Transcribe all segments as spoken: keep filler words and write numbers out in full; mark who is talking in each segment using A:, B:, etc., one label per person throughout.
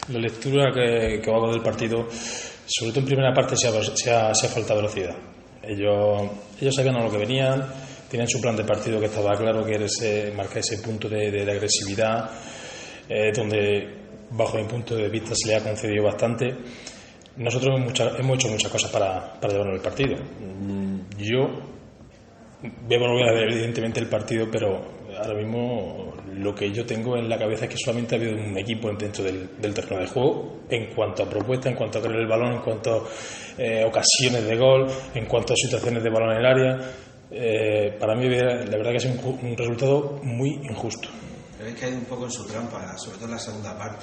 A: La lectura que, que hago del partido, sobre todo en primera parte, se ha, se ha, se ha faltado velocidad. Ellos, ellos sabían a lo que venían, tenían su plan de partido que estaba claro, que era ese, marcar ese punto de, de, de agresividad, eh, donde bajo mi punto de vista se le ha concedido bastante. Nosotros hemos, mucha, hemos hecho muchas cosas para, para llevarnos el partido. Yo voy a volver a ver evidentemente el partido, pero ahora mismo lo que yo tengo en la cabeza es que solamente ha habido un equipo dentro del, del terreno de juego en cuanto a propuesta, en cuanto a crear el balón, en cuanto a eh, ocasiones de gol, en cuanto a situaciones de balón en el área. Eh, para mí la verdad que es un, un resultado muy injusto.
B: Habéis caído un poco en su trampa, sobre todo en la segunda parte.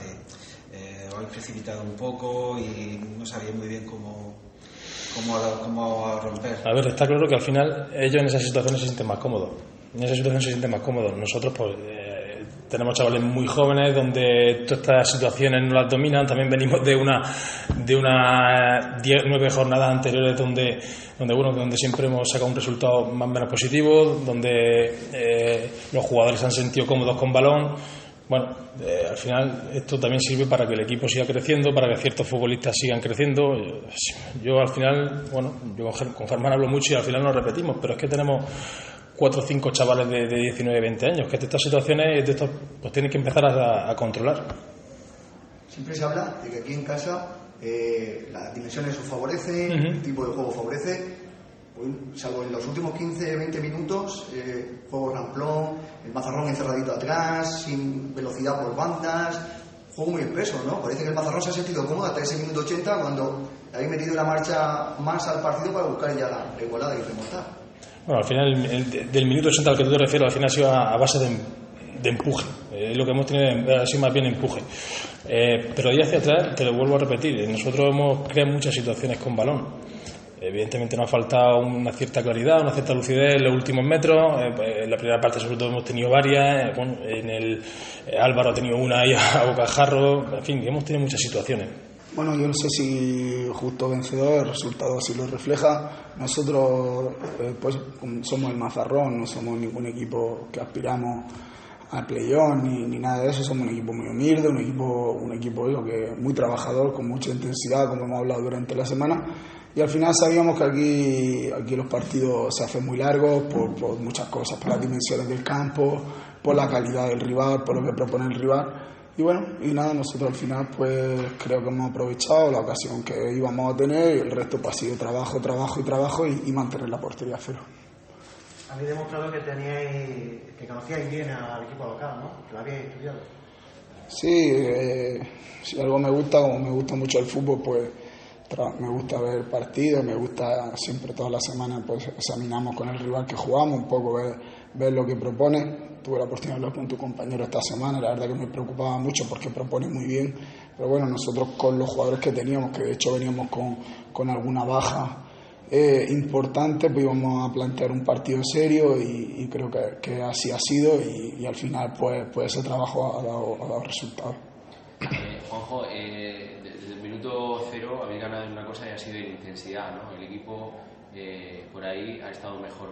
B: Eh, os habéis precipitado un poco y no sabíais muy bien cómo, cómo, cómo romper.
A: A ver, está claro que al final ellos en esas situaciones se sienten más cómodos. En esa situación se sienten más cómodos. Nosotros pues eh, tenemos chavales muy jóvenes donde todas estas situaciones no las dominan. También venimos de una de una diez, nueve jornadas anteriores donde donde bueno donde siempre hemos sacado un resultado más o menos positivo, donde eh, los jugadores se han sentido cómodos con balón. Bueno, eh, al final esto también sirve para que el equipo siga creciendo, para que ciertos futbolistas sigan creciendo. Yo, yo al final, bueno, yo con Germán hablo mucho y al final nos repetimos, pero es que tenemos cuatro o cinco chavales de, de diecinueve, veinte años, que de estas situaciones de estos, pues tienen que empezar a, a controlar.
C: Siempre se habla de que aquí en casa eh, las dimensiones os favorecen, uh-huh. el tipo de juego favorece, pues, salvo en los últimos quince, veinte minutos, eh, juego ramplón, el Mazarrón encerradito atrás, sin velocidad por bandas, juego muy espeso, ¿no? Parece que el Mazarrón se ha sentido cómodo hasta ese minuto ochenta cuando habéis metido la marcha más al partido para buscar ya la igualada y remontar.
A: Bueno, al final, el, del minuto ochenta al que tú te refieres, al final ha sido a, a base de, de empuje. Eh, lo que hemos tenido ha sido más bien empuje. Eh, pero ahí hacia atrás, te lo vuelvo a repetir, nosotros hemos creado muchas situaciones con balón. Evidentemente nos ha faltado una cierta claridad, una cierta lucidez en los últimos metros. Eh, en la primera parte, sobre todo, hemos tenido varias. Eh, bueno, en el eh, Álvaro ha tenido una ahí a bocajarro. En fin, hemos tenido muchas situaciones.
D: Bueno, yo no sé si justo vencedor, el resultado así lo refleja. Nosotros eh, pues somos el Mazarrón, no somos ningún equipo que aspiramos al playoff ni, ni nada de eso. Somos un equipo muy humilde, un equipo, un equipo eso, que muy trabajador, con mucha intensidad, como hemos hablado durante la semana. Y al final sabíamos que aquí, aquí los partidos se hacen muy largos por, por muchas cosas, por las dimensiones del campo, por la calidad del rival, por lo que propone el rival. Y bueno, y nada, nosotros al final pues creo que hemos aprovechado la ocasión que íbamos a tener y el resto pues ha sido trabajo, trabajo y trabajo y, y mantener la portería a cero.
E: Habéis demostrado que teníais, que conocíais bien al equipo local, ¿no? Que lo habíais estudiado.
D: Sí, eh, si algo me gusta, como me gusta mucho el fútbol, pues tra- me gusta ver partidos, me gusta siempre todas las semanas pues examinamos con el rival que jugamos, un poco ver, ver lo que propone. Tuve la oportunidad de hablar con tu compañero esta semana, la verdad que me preocupaba mucho porque propone muy bien, pero bueno, nosotros con los jugadores que teníamos, que de hecho veníamos con, con alguna baja eh, importante, pues íbamos a plantear un partido serio y, y creo que, que así ha sido y, y al final pues, pues ese trabajo ha dado, ha dado resultados.
F: Eh, Juanjo, eh, desde el minuto cero habéis ganado en una cosa y ha sido en intensidad, ¿no? El equipo eh, por ahí ha estado mejor.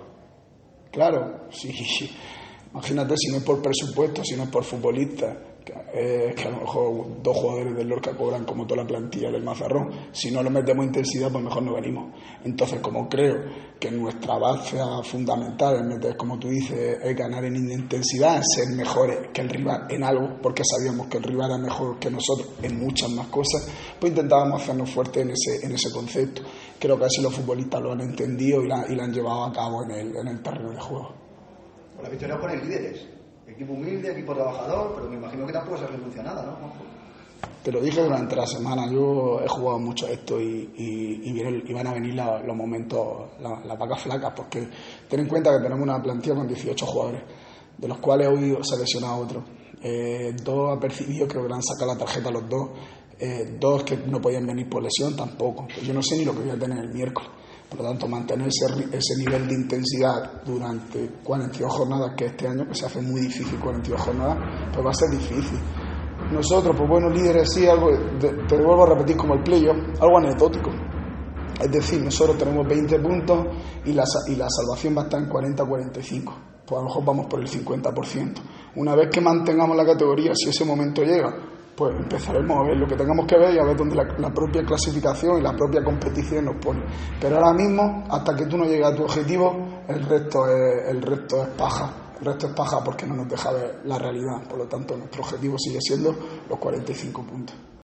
D: Claro, sí. Imagínate, si no es por presupuesto, si no es por futbolistas, que, eh, que a lo mejor dos jugadores del Lorca cobran como toda la plantilla del Mazarrón. Si no lo metemos intensidad, pues mejor no venimos. Entonces, como creo que nuestra base fundamental, en meter, como tú dices, es ganar en intensidad, ser mejores que el rival en algo, porque sabíamos que el rival era mejor que nosotros en muchas más cosas, pues intentábamos hacernos fuertes en ese, en ese concepto. Creo que así los futbolistas lo han entendido y la, y lo han llevado a cabo en el, en el terreno de juego.
C: La victoria por el líderes, equipo humilde, equipo trabajador, pero me imagino que tampoco se renuncia a nada, ¿no?
D: Te lo dije durante la semana, yo he jugado mucho esto y, y, y, viene, y van a venir la, los momentos, las la vacas flacas, porque ten en cuenta que tenemos una plantilla con dieciocho jugadores, de los cuales hoy se ha lesionado otro. Eh, dos ha percibido, creo que le han sacado la tarjeta a los dos, eh, dos que no podían venir por lesión tampoco. Yo no sé ni lo que voy a tener el miércoles. Por lo tanto, mantener ese, ese nivel de intensidad durante cuarenta y dos jornadas, que este año que se hace muy difícil, cuarenta y dos jornadas, pues va a ser difícil. Nosotros, pues bueno, líderes sí, algo, de, te vuelvo a repetir como el playoff, algo anecdótico. Es decir, nosotros tenemos veinte puntos y la, y la salvación va a estar en cuarenta a cuarenta y cinco. Pues a lo mejor vamos por el cincuenta por ciento. Una vez que mantengamos la categoría, si ese momento llega, pues empezaremos a ver lo que tengamos que ver y a ver dónde la, la propia clasificación y la propia competición nos pone. Pero ahora mismo, hasta que tú no llegues a tu objetivo, el resto es, el resto es paja. El resto es paja porque no nos deja ver la realidad. Por lo tanto, nuestro objetivo sigue siendo los cuarenta y cinco puntos.